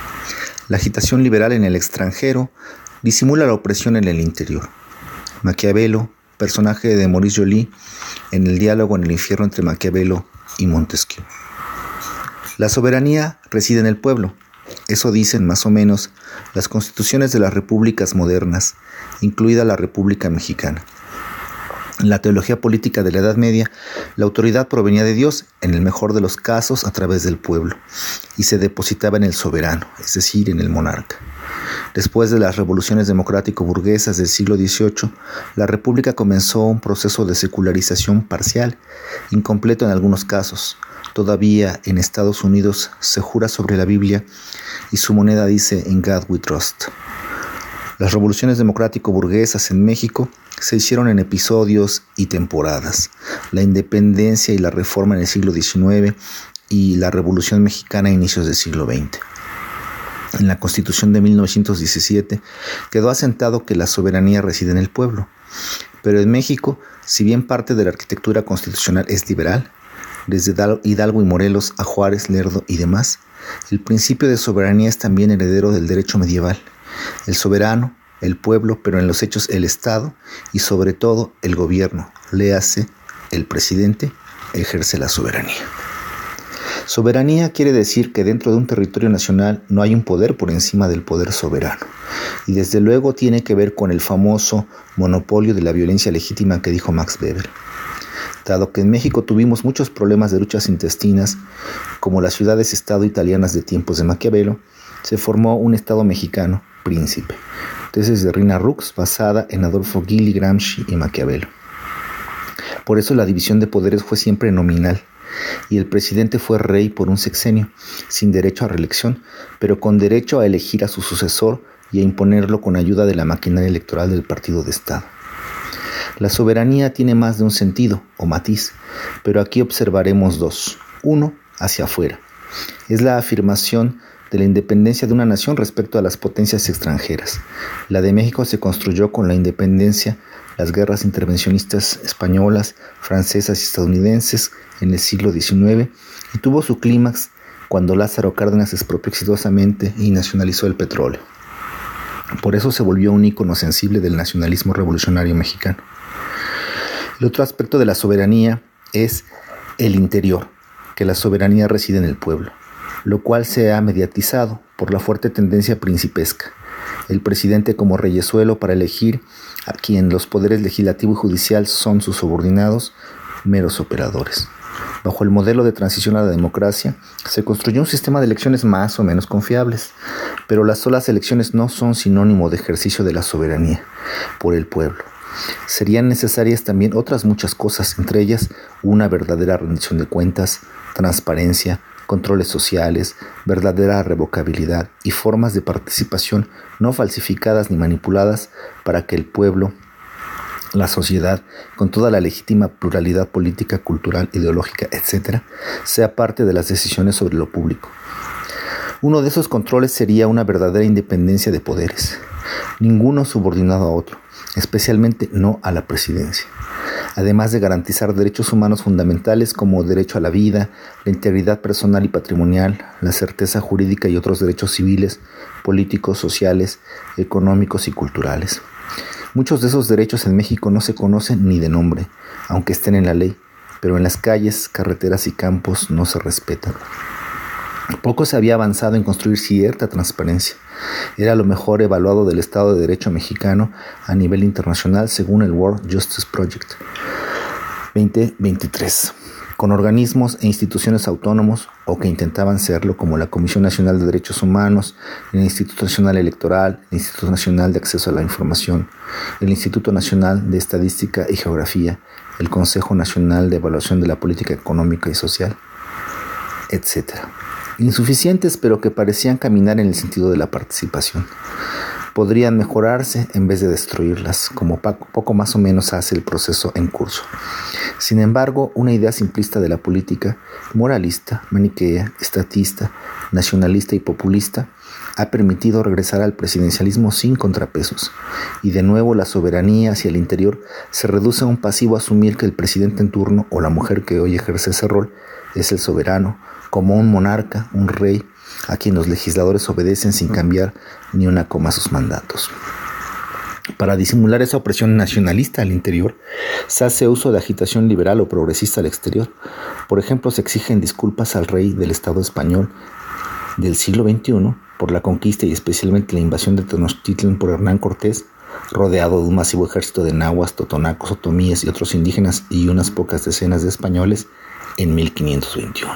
La agitación liberal en el extranjero disimula la opresión en el interior. Maquiavelo, personaje de Maurice Joly, en el diálogo en el infierno entre Maquiavelo y Montesquieu. La soberanía reside en el pueblo. Eso dicen más o menos las constituciones de las repúblicas modernas, incluida la República Mexicana. En la teología política de la Edad Media, la autoridad provenía de Dios, en el mejor de los casos a través del pueblo, y se depositaba en el soberano, es decir, en el monarca. Después de las revoluciones democrático-burguesas del siglo XVIII, la República comenzó un proceso de secularización parcial, incompleto en algunos casos. Todavía en Estados Unidos se jura sobre la Biblia y su moneda dice "In God we trust". Las revoluciones democrático-burguesas en México se hicieron en episodios y temporadas. La independencia y la reforma en el siglo XIX y la Revolución Mexicana a inicios del siglo XX. En la Constitución de 1917 quedó asentado que la soberanía reside en el pueblo. Pero en México, si bien parte de la arquitectura constitucional es liberal, desde Hidalgo y Morelos a Juárez, Lerdo y demás, el principio de soberanía es también heredero del derecho medieval. El soberano, el pueblo, pero en los hechos el Estado y sobre todo el gobierno, léase el presidente, ejerce la soberanía. Soberanía quiere decir que dentro de un territorio nacional no hay un poder por encima del poder soberano. Y desde luego tiene que ver con el famoso monopolio de la violencia legítima que dijo Max Weber. Dado que en México tuvimos muchos problemas de luchas intestinas, como las ciudades-estado italianas de tiempos de Maquiavelo, se formó un Estado mexicano, príncipe, tesis de Rina Rux, basada en Adolfo Gilli, Gramsci y Maquiavelo. Por eso la división de poderes fue siempre nominal, y el presidente fue rey por un sexenio, sin derecho a reelección, pero con derecho a elegir a su sucesor y a imponerlo con ayuda de la maquinaria electoral del partido de Estado. La soberanía tiene más de un sentido o matiz, pero aquí observaremos dos. Uno, hacia afuera. Es la afirmación de la independencia de una nación respecto a las potencias extranjeras. La de México se construyó con la independencia, las guerras intervencionistas españolas, francesas y estadounidenses en el siglo XIX y tuvo su clímax cuando Lázaro Cárdenas expropió exitosamente y nacionalizó el petróleo. Por eso se volvió un ícono sensible del nacionalismo revolucionario mexicano. El otro aspecto de la soberanía es el interior, que la soberanía reside en el pueblo, lo cual se ha mediatizado por la fuerte tendencia principesca. El presidente como reyesuelo para elegir a quien los poderes legislativo y judicial son sus subordinados, meros operadores. Bajo el modelo de transición a la democracia, se construyó un sistema de elecciones más o menos confiables, pero las solas elecciones no son sinónimo de ejercicio de la soberanía por el pueblo. Serían necesarias también otras muchas cosas, entre ellas una verdadera rendición de cuentas, transparencia, controles sociales, verdadera revocabilidad y formas de participación no falsificadas ni manipuladas para que el pueblo la sociedad, con toda la legítima pluralidad política, cultural, ideológica, etc., sea parte de las decisiones sobre lo público. Uno de esos controles sería una verdadera independencia de poderes, ninguno subordinado a otro, especialmente no a la presidencia, además de garantizar derechos humanos fundamentales como derecho a la vida, la integridad personal y patrimonial, la certeza jurídica y otros derechos civiles, políticos, sociales, económicos y culturales. Muchos de esos derechos en México no se conocen ni de nombre, aunque estén en la ley, pero en las calles, carreteras y campos no se respetan. Poco se había avanzado en construir cierta transparencia. Era lo mejor evaluado del Estado de Derecho mexicano a nivel internacional según el World Justice Project 2023, con organismos e instituciones autónomos o que intentaban serlo, como la Comisión Nacional de Derechos Humanos, el Instituto Nacional Electoral, el Instituto Nacional de Acceso a la Información, el Instituto Nacional de Estadística y Geografía, el Consejo Nacional de Evaluación de la Política Económica y Social, etc. Insuficientes, pero que parecían caminar en el sentido de la participación. Podrían mejorarse en vez de destruirlas, como poco más o menos hace el proceso en curso. Sin embargo, una idea simplista de la política, moralista, maniquea, estatista, nacionalista y populista, ha permitido regresar al presidencialismo sin contrapesos, y de nuevo la soberanía hacia el interior se reduce a un pasivo asumir que el presidente en turno o la mujer que hoy ejerce ese rol es el soberano, como un monarca, un rey, a quien los legisladores obedecen sin cambiar ni una coma a sus mandatos. Para disimular esa opresión nacionalista al interior, se hace uso de agitación liberal o progresista al exterior. Por ejemplo, se exigen disculpas al rey del Estado español del siglo XXI por la conquista y especialmente la invasión de Tenochtitlan por Hernán Cortés, rodeado de un masivo ejército de nahuas, totonacos, otomíes y otros indígenas y unas pocas decenas de españoles en 1521.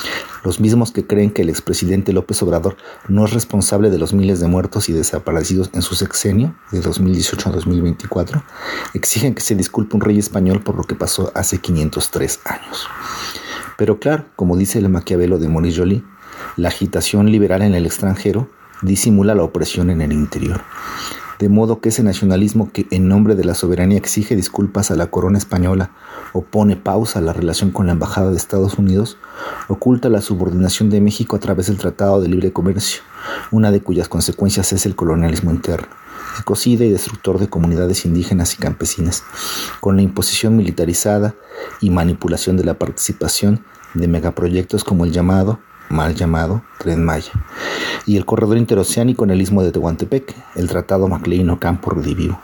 Los mismos que creen que el expresidente López Obrador no es responsable de los miles de muertos y desaparecidos en su sexenio de 2018 a 2024, exigen que se disculpe un rey español por lo que pasó hace 503 años. Pero claro, como dice el Maquiavelo de Maurice Joly, la agitación liberal en el extranjero disimula la opresión en el interior. De modo que ese nacionalismo que en nombre de la soberanía exige disculpas a la corona española o pone pausa a la relación con la embajada de Estados Unidos, oculta la subordinación de México a través del Tratado de Libre Comercio, una de cuyas consecuencias es el colonialismo interno, ecocida y destructor de comunidades indígenas y campesinas, con la imposición militarizada y manipulación de la participación de megaproyectos como el mal llamado Tren Maya, y el corredor interoceánico en el istmo de Tehuantepec, el Tratado McLean-Ocampo-Redivivó,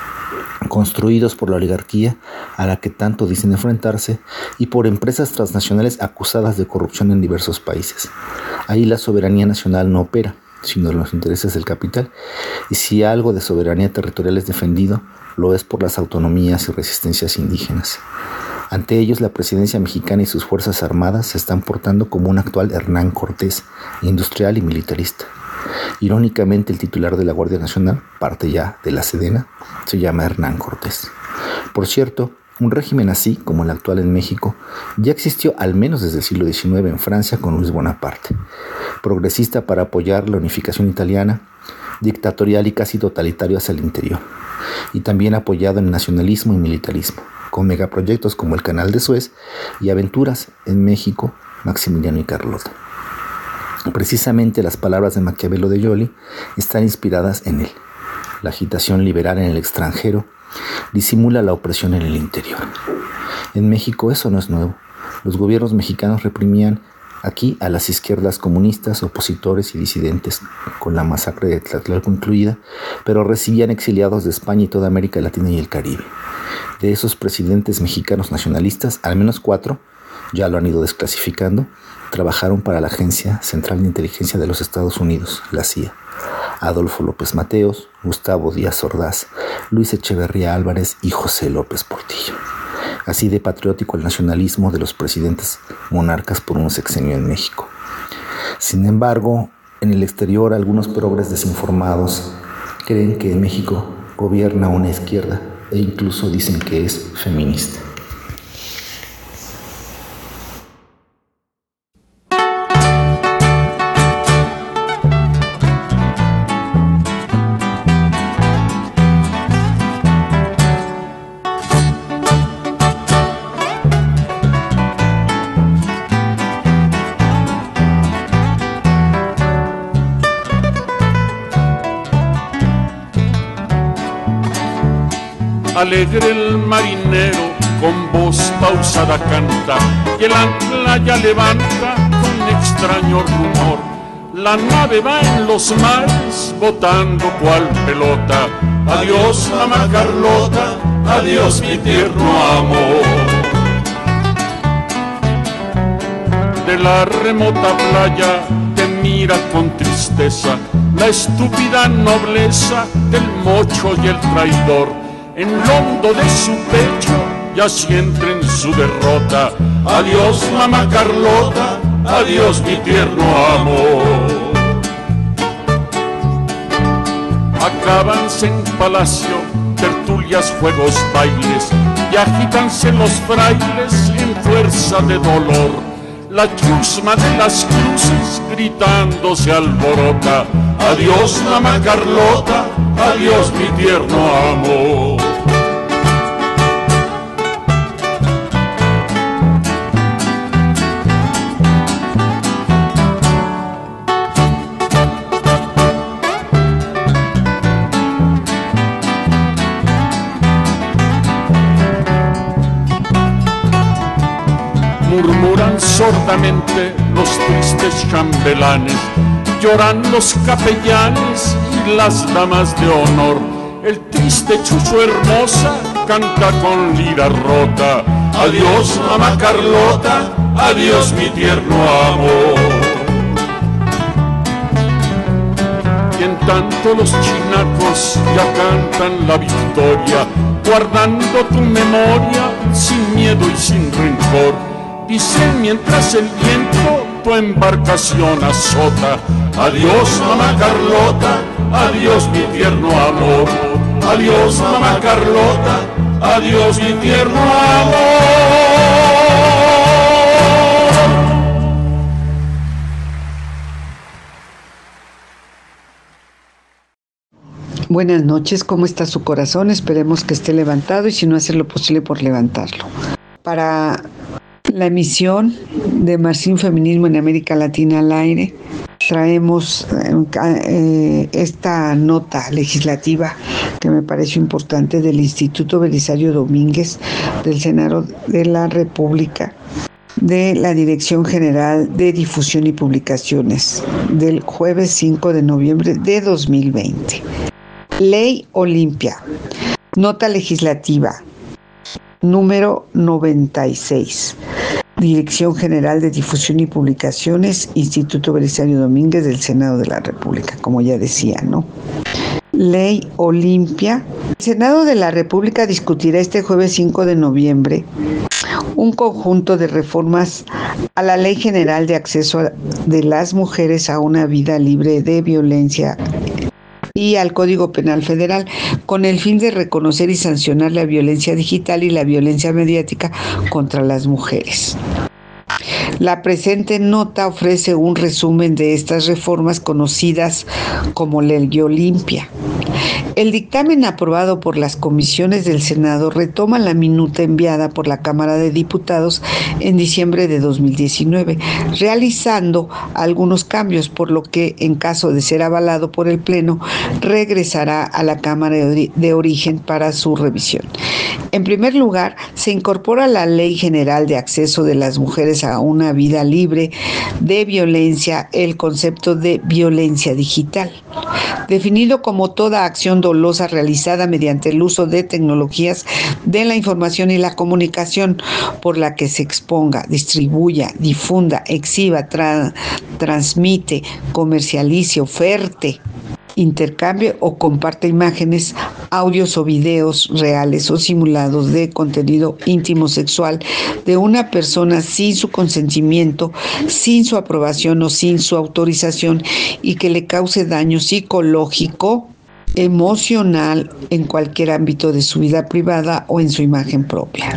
construidos por la oligarquía a la que tanto dicen enfrentarse y por empresas transnacionales acusadas de corrupción en diversos países. Ahí la soberanía nacional no opera, sino los intereses del capital, y si algo de soberanía territorial es defendido, lo es por las autonomías y resistencias indígenas. Ante ellos, la presidencia mexicana y sus fuerzas armadas se están portando como un actual Hernán Cortés, industrial y militarista. Irónicamente, el titular de la Guardia Nacional, parte ya de la Sedena, se llama Hernán Cortés. Por cierto, un régimen así, como el actual en México, ya existió al menos desde el siglo XIX en Francia con Luis Bonaparte, progresista para apoyar la unificación italiana, dictatorial y casi totalitario hacia el interior, y también apoyado en nacionalismo y militarismo, con megaproyectos como el Canal de Suez y aventuras en México, Maximiliano y Carlota. Precisamente las palabras de Maquiavelo de Joly están inspiradas en él. La agitación liberal en el extranjero disimula la opresión en el interior. En México eso no es nuevo. Los gobiernos mexicanos reprimían aquí a las izquierdas comunistas, opositores y disidentes, con la masacre de Tlatelolco incluida, pero recibían exiliados de España y toda América Latina y el Caribe. De esos presidentes mexicanos nacionalistas, al menos 4, ya lo han ido desclasificando, trabajaron para la Agencia Central de Inteligencia de los Estados Unidos, la CIA. Adolfo López Mateos, Gustavo Díaz Ordaz, Luis Echeverría Álvarez y José López Portillo. Así de patriótico el nacionalismo de los presidentes monarcas por un sexenio en México. Sin embargo, en el exterior algunos progres desinformados creen que en México gobierna una izquierda e incluso dicen que es feminista. Alegre el marinero con voz pausada canta, y el ancla ya levanta con extraño rumor. La nave va en los mares botando cual pelota. Adiós, mamá Carlota, adiós mi tierno amor. De la remota playa te mira con tristeza la estúpida nobleza del mocho y el traidor. En lo hondo de su pecho ya sienten su derrota. Adiós, mamá Carlota, adiós mi tierno amor. Acábanse en palacio tertulias, juegos, bailes, y agítanse los frailes en fuerza de dolor. La chusma de las cruces gritando se alborota. Adiós, mamá Carlota, adiós mi tierno amor. Murmuran sordamente los tristes chambelanes, lloran los capellanes y las damas de honor. El triste chucho hermosa canta con lira rota. Adiós, mamá Carlota, adiós mi tierno amor. Y en tanto los chinacos ya cantan la victoria, guardando tu memoria sin miedo y sin rencor. Dicen mientras el viento tu embarcación azota. Adiós, mamá Carlota, adiós mi tierno amor. Adiós, mamá Carlota, adiós mi tierno amor. Buenas noches, ¿cómo está su corazón? Esperemos que esté levantado y si no, hacer lo posible por levantarlo. Para la emisión de Marxismo Feminismo en América Latina al aire, traemos esta nota legislativa que me pareció importante del Instituto Belisario Domínguez del Senado de la República, de la Dirección General de Difusión y Publicaciones, del jueves 5 de noviembre de 2020. Ley Olimpia, nota legislativa número 96. Dirección General de Difusión y Publicaciones, Instituto Belisario Domínguez del Senado de la República, como ya decía, ¿no? Ley Olimpia. El Senado de la República discutirá este jueves 5 de noviembre un conjunto de reformas a la Ley General de Acceso de las Mujeres a una Vida Libre de Violencia y al Código Penal Federal, con el fin de reconocer y sancionar la violencia digital y la violencia mediática contra las mujeres. La presente nota ofrece un resumen de estas reformas conocidas como Ley Olimpia. El dictamen aprobado por las comisiones del Senado retoma la minuta enviada por la Cámara de Diputados en diciembre de 2019, realizando algunos cambios, por lo que, en caso de ser avalado por el Pleno, regresará a la Cámara de Origen para su revisión. En primer lugar, se incorpora la Ley General de Acceso de las Mujeres a una Vida Libre de Violencia, el concepto de violencia digital, definido como toda acción dolosa realizada mediante el uso de tecnologías de la información y la comunicación por la que se exponga, distribuya, difunda, exhiba, transmite, comercialice, oferte, intercambie o comparte imágenes, audios o videos reales o simulados de contenido íntimo sexual de una persona sin su consentimiento, sin su aprobación o sin su autorización y que le cause daño psicológico, emocional en cualquier ámbito de su vida privada o en su imagen propia.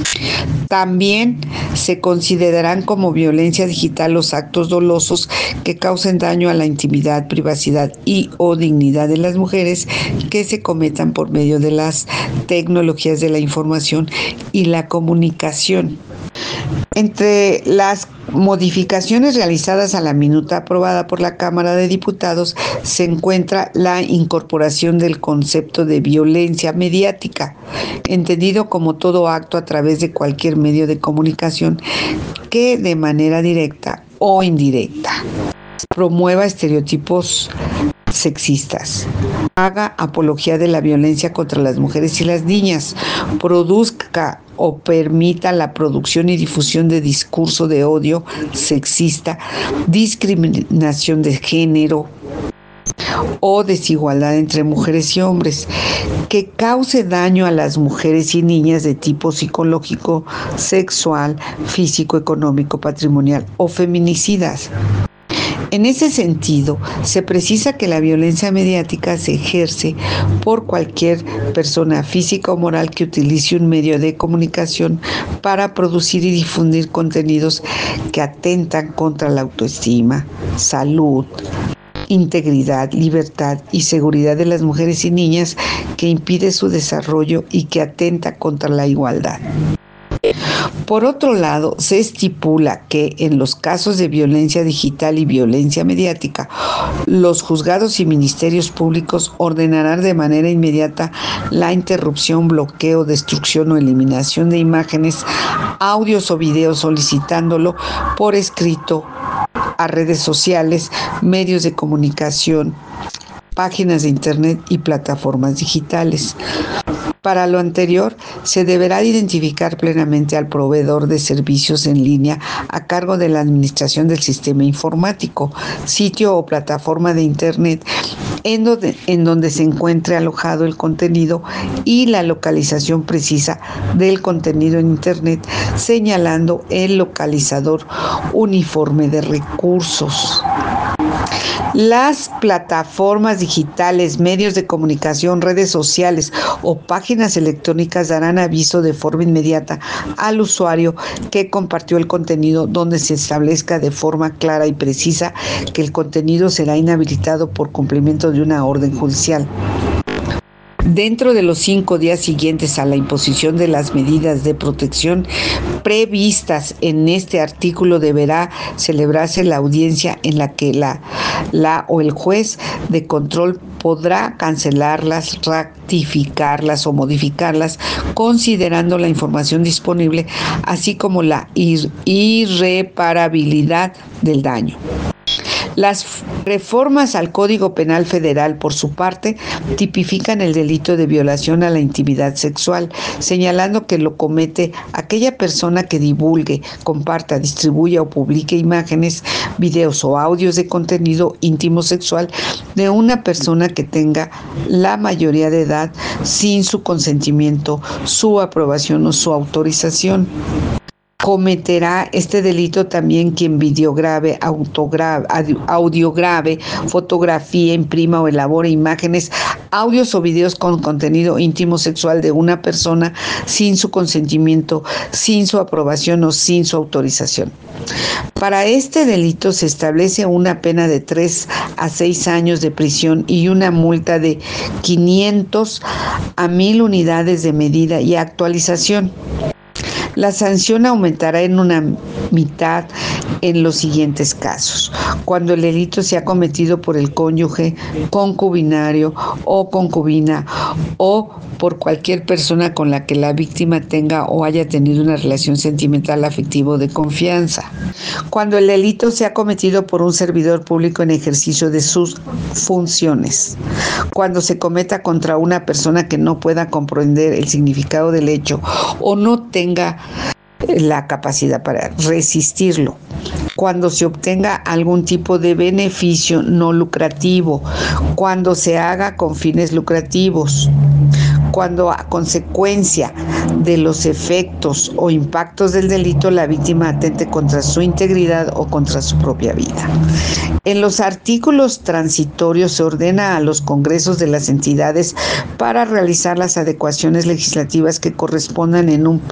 También se considerarán como violencia digital los actos dolosos que causen daño a la intimidad, privacidad y o dignidad de las mujeres que se cometan por medio de las tecnologías de la información y la comunicación. Entre las modificaciones realizadas a la minuta aprobada por la Cámara de Diputados se encuentra la incorporación del concepto de violencia mediática, entendido como todo acto a través de cualquier medio de comunicación que de manera directa o indirecta promueva estereotipos sexistas, haga apología de la violencia contra las mujeres y las niñas, produzca o permita la producción y difusión de discurso de odio sexista, discriminación de género o desigualdad entre mujeres y hombres, que cause daño a las mujeres y niñas de tipo psicológico, sexual, físico, económico, patrimonial o feminicidas. En ese sentido, se precisa que la violencia mediática se ejerce por cualquier persona física o moral que utilice un medio de comunicación para producir y difundir contenidos que atentan contra la autoestima, salud, integridad, libertad y seguridad de las mujeres y niñas, que impide su desarrollo y que atenta contra la igualdad. Por otro lado, se estipula que en los casos de violencia digital y violencia mediática, los juzgados y ministerios públicos ordenarán de manera inmediata la interrupción, bloqueo, destrucción o eliminación de imágenes, audios o videos, solicitándolo por escrito a redes sociales, medios de comunicación, páginas de internet y plataformas digitales. Para lo anterior, se deberá identificar plenamente al proveedor de servicios en línea a cargo de la administración del sistema informático, sitio o plataforma de internet en donde se encuentre alojado el contenido y la localización precisa del contenido en internet, señalando el localizador uniforme de recursos. Las plataformas digitales, medios de comunicación, redes sociales o páginas electrónicas darán aviso de forma inmediata al usuario que compartió el contenido, donde se establezca de forma clara y precisa que el contenido será inhabilitado por cumplimiento de una orden judicial. Dentro de los 5 días siguientes a la imposición de las medidas de protección previstas en este artículo, deberá celebrarse la audiencia en la que la o el juez de control podrá cancelarlas, rectificarlas o modificarlas, considerando la información disponible, así como la irreparabilidad del daño. Las reformas al Código Penal Federal, por su parte, tipifican el delito de violación a la intimidad sexual, señalando que lo comete aquella persona que divulgue, comparta, distribuya o publique imágenes, videos o audios de contenido íntimo sexual de una persona que tenga la mayoría de edad sin su consentimiento, su aprobación o su autorización. Cometerá este delito también quien videograve, audiograve, fotografía, imprima o elabore imágenes, audios o videos con contenido íntimo sexual de una persona sin su consentimiento, sin su aprobación o sin su autorización. Para este delito se establece una pena de 3 a 6 años de prisión y una multa de 500 a 1000 unidades de medida y actualización. La sanción aumentará en una mitad en los siguientes casos: cuando el delito sea cometido por el cónyuge, concubinario o concubina, o por cualquier persona con la que la víctima tenga o haya tenido una relación sentimental, afectiva o de confianza; cuando el delito sea cometido por un servidor público en ejercicio de sus funciones; cuando se cometa contra una persona que no pueda comprender el significado del hecho o no tenga la capacidad para resistirlo; cuando se obtenga algún tipo de beneficio no lucrativo; cuando se haga con fines lucrativos; cuando a consecuencia de los efectos o impactos del delito la víctima atente contra su integridad o contra su propia vida. En los artículos transitorios se ordena a los congresos de las entidades para realizar las adecuaciones legislativas que correspondan en un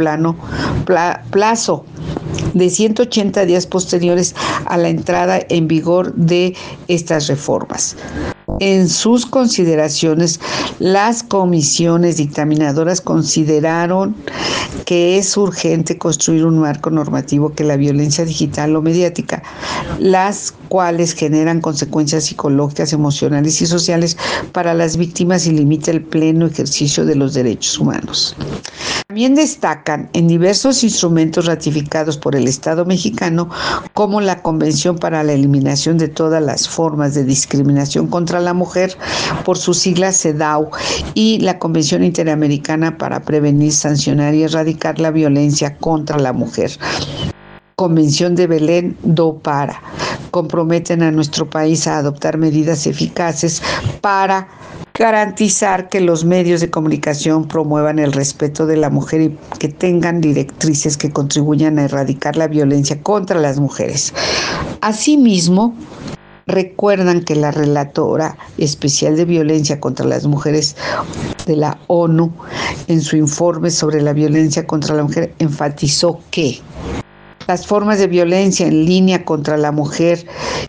plazo de 180 días posteriores a la entrada en vigor de estas reformas. En sus consideraciones, las comisiones dictaminadoras consideraron que es urgente construir un marco normativo que la violencia digital o mediática, las cuales generan consecuencias psicológicas, emocionales y sociales para las víctimas y limita el pleno ejercicio de los derechos humanos. También destacan en diversos instrumentos ratificados por el Estado mexicano, como la Convención para la Eliminación de todas las formas de discriminación contra la mujer, por sus siglas CEDAW, y la Convención Interamericana para prevenir, sancionar y erradicar la violencia contra la mujer. Convención de Belén do Pará. Comprometen a nuestro país a adoptar medidas eficaces para garantizar que los medios de comunicación promuevan el respeto de la mujer y que tengan directrices que contribuyan a erradicar la violencia contra las mujeres. Asimismo, recuerdan que la relatora especial de violencia contra las mujeres de la ONU, en su informe sobre la violencia contra la mujer, enfatizó que las formas de violencia en línea contra la mujer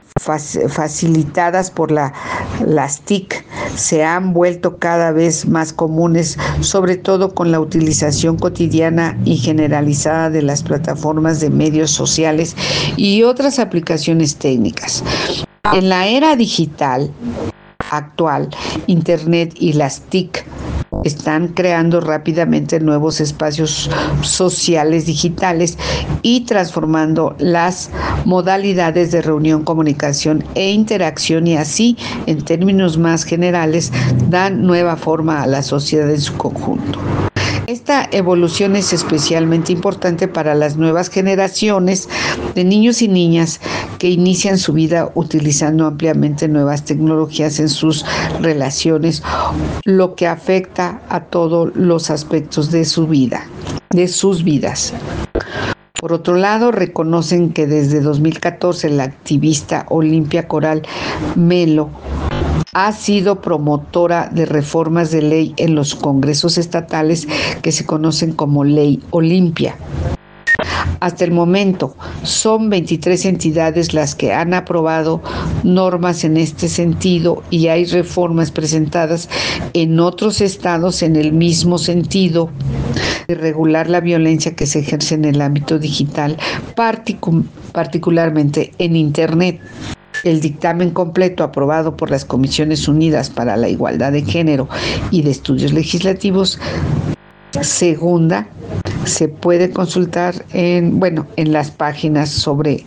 facilitadas por las TIC se han vuelto cada vez más comunes, sobre todo con la utilización cotidiana y generalizada de las plataformas de medios sociales y otras aplicaciones técnicas. En la era digital actual, Internet y las TIC están creando rápidamente nuevos espacios sociales digitales y transformando las modalidades de reunión, comunicación e interacción, y así, en términos más generales, dan nueva forma a la sociedad en su conjunto. Esta evolución es especialmente importante para las nuevas generaciones de niños y niñas que inician su vida utilizando ampliamente nuevas tecnologías en sus relaciones, lo que afecta a todos los aspectos de su vida, de sus vidas. Por otro lado, reconocen que desde 2014 la activista Olimpia Coral Melo ha sido promotora de reformas de ley en los congresos estatales que se conocen como Ley Olimpia. Hasta el momento, son 23 entidades las que han aprobado normas en este sentido, y hay reformas presentadas en otros estados en el mismo sentido de regular la violencia que se ejerce en el ámbito digital, particularmente en Internet. El dictamen completo, aprobado por las Comisiones Unidas para la Igualdad de Género y de Estudios Legislativos, segunda, se puede consultar en las páginas sobre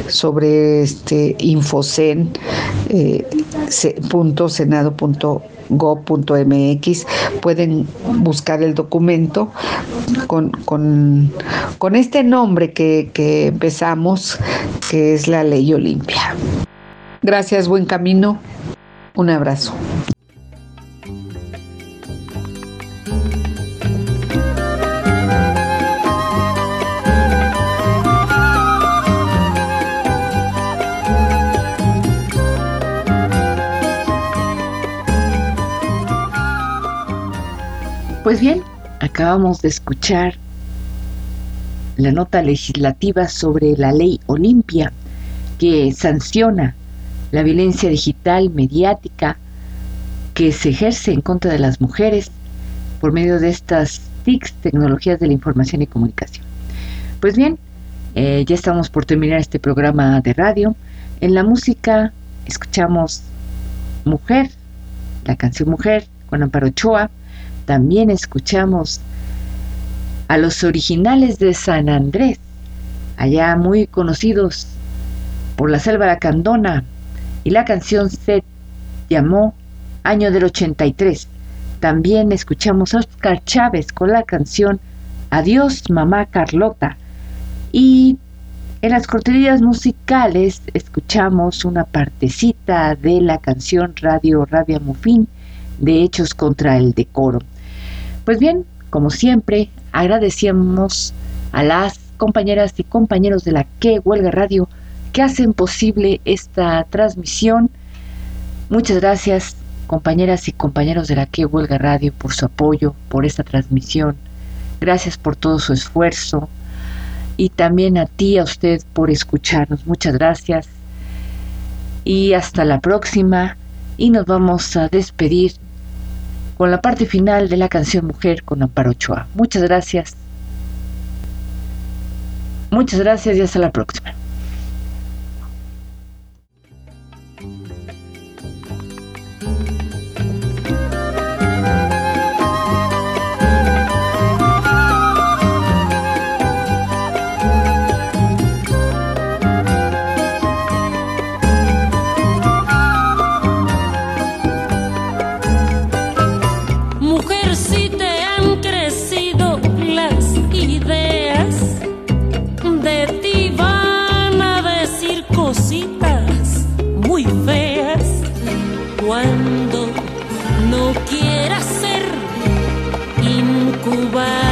infocen.senado.gov.mx. Pueden buscar el documento con este nombre que empezamos, que es la Ley Olimpia. Gracias, buen camino. Un abrazo. Pues bien, acabamos de escuchar la nota legislativa sobre la Ley Olimpia, que sanciona la violencia digital mediática que se ejerce en contra de las mujeres por medio de estas TICs, tecnologías de la información y comunicación. Pues bien, ya estamos por terminar este programa de radio. En la música escuchamos Mujer, la canción Mujer con Amparo Ochoa. También escuchamos a Los Originales de San Andrés, allá muy conocidos por la Selva Lacandona, y la canción se llamó Año del 83. También escuchamos a Oscar Chávez con la canción Adiós Mamá Carlota, y en las cortinillas musicales escuchamos una partecita de la canción Radio Rabia Mufín de Hechos contra el Decoro. Pues bien, como siempre, agradecemos a las compañeras y compañeros de la Que Huelga Radio que hacen posible esta transmisión. Muchas gracias, compañeras y compañeros de la Que Huelga Radio, por su apoyo, por esta transmisión. Gracias por todo su esfuerzo, y también a ti, a usted, por escucharnos. Muchas gracias y hasta la próxima. y nos vamos a despedir con la parte final de la canción Mujer con Amparo Ochoa. Muchas gracias. Muchas gracias y hasta la próxima. Cuando no quieras ser incubada.